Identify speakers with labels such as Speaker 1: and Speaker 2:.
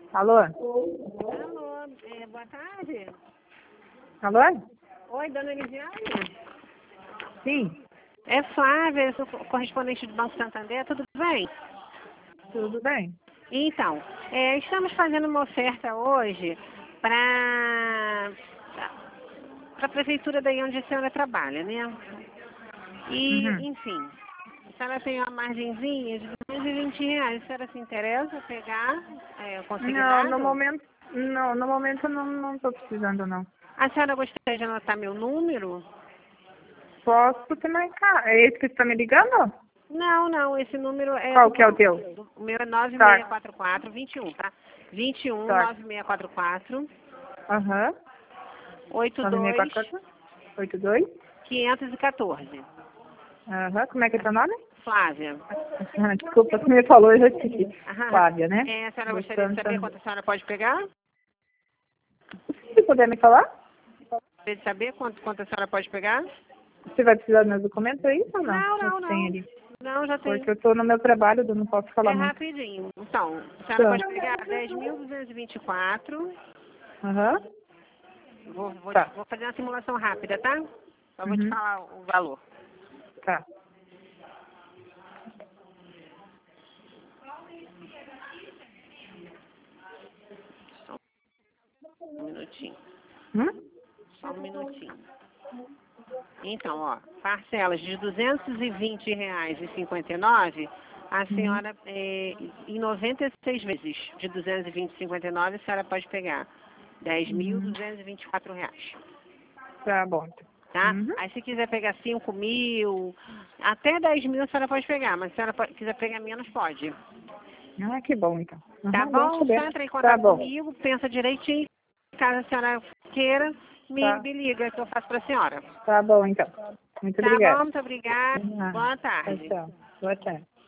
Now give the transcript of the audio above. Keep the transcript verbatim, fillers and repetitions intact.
Speaker 1: Alô?
Speaker 2: Alô, é, boa tarde.
Speaker 1: Alô?
Speaker 2: Oi, dona Elisiane?
Speaker 1: Sim,
Speaker 2: É Flávia, eu sou correspondente do Banco Santander, tudo bem?
Speaker 1: tudo bem.
Speaker 2: Então, é, estamos fazendo uma oferta hoje para a prefeitura daí onde a senhora trabalha, né? E,
Speaker 1: Uhum.
Speaker 2: enfim, a senhora tem uma margenzinha de duzentos e vinte reais. A senhora se interessa pegar é, o
Speaker 1: Não, no
Speaker 2: consignado?
Speaker 1: momento, não, no momento eu não, não tô precisando, não.
Speaker 2: A senhora gostaria de anotar meu número?
Speaker 1: Posso te marcar. É esse que você tá me ligando?
Speaker 2: Não, não, esse número é
Speaker 1: Qual
Speaker 2: do
Speaker 1: que é o teu?
Speaker 2: banco. O meu é nove seis
Speaker 1: Tá,
Speaker 2: quatro quatro, vinte e um, tá? vinte e um,
Speaker 1: tá.
Speaker 2: nove seis quatro quatro,
Speaker 1: Aham.
Speaker 2: oito
Speaker 1: nove seis
Speaker 2: dois,
Speaker 1: quatro quatro oito dois.
Speaker 2: quinhentos e quatorze.
Speaker 1: Aham. Como é que é teu nome?
Speaker 2: Flávia.
Speaker 1: Ah, desculpa, você me falou, eu já esqueci.
Speaker 2: Aham.
Speaker 1: Flávia, né?
Speaker 2: É, a senhora
Speaker 1: Do
Speaker 2: gostaria de saber
Speaker 1: Santander.
Speaker 2: quanto a senhora pode pegar?
Speaker 1: Se puder me falar?
Speaker 2: Gostaria de saber quanto, quanto a senhora pode pegar?
Speaker 1: Você vai precisar dos meus documentos aí ou não?
Speaker 2: Não,
Speaker 1: Ou
Speaker 2: não,
Speaker 1: você tem
Speaker 2: não.
Speaker 1: ali?
Speaker 2: Não, já tem.
Speaker 1: Porque eu tô no meu trabalho, eu não posso
Speaker 2: É
Speaker 1: falar muito.
Speaker 2: rapidinho. Então, a senhora
Speaker 1: Tá.
Speaker 2: pode pegar dez mil duzentos e vinte e quatro.
Speaker 1: Aham.
Speaker 2: Vou, vou,
Speaker 1: Tá.
Speaker 2: vou fazer uma simulação rápida, tá? Só vou te
Speaker 1: Uhum.
Speaker 2: falar o valor.
Speaker 1: Tá.
Speaker 2: Só um minutinho.
Speaker 1: Hum?
Speaker 2: Só um minutinho. Então, ó, parcelas de duzentos e vinte reais e cinquenta e nove, a
Speaker 1: Uhum.
Speaker 2: senhora, é, em noventa e seis vezes de duzentos e vinte e cinquenta e nove, a senhora pode pegar dez mil
Speaker 1: Uhum.
Speaker 2: duzentos e vinte e quatro reais,
Speaker 1: Tá bom.
Speaker 2: tá?
Speaker 1: Uhum.
Speaker 2: Aí se quiser pegar cinco mil, até dez mil a senhora pode pegar, mas se a senhora po- quiser pegar menos, pode.
Speaker 1: Ah, que bom, então.
Speaker 2: Tá
Speaker 1: Uhum, bom
Speaker 2: bom? Só
Speaker 1: saber.
Speaker 2: entra em
Speaker 1: Tá
Speaker 2: contato
Speaker 1: bom.
Speaker 2: comigo, pensa direitinho. Caso a senhora queira, me,
Speaker 1: Tá.
Speaker 2: me liga que eu faço para a senhora.
Speaker 1: Tá bom, então. Muito
Speaker 2: Tá bom?
Speaker 1: obrigada.
Speaker 2: Muito obrigada.
Speaker 1: Ah,
Speaker 2: Boa
Speaker 1: tchau,
Speaker 2: tarde.
Speaker 1: tchau. Boa tarde.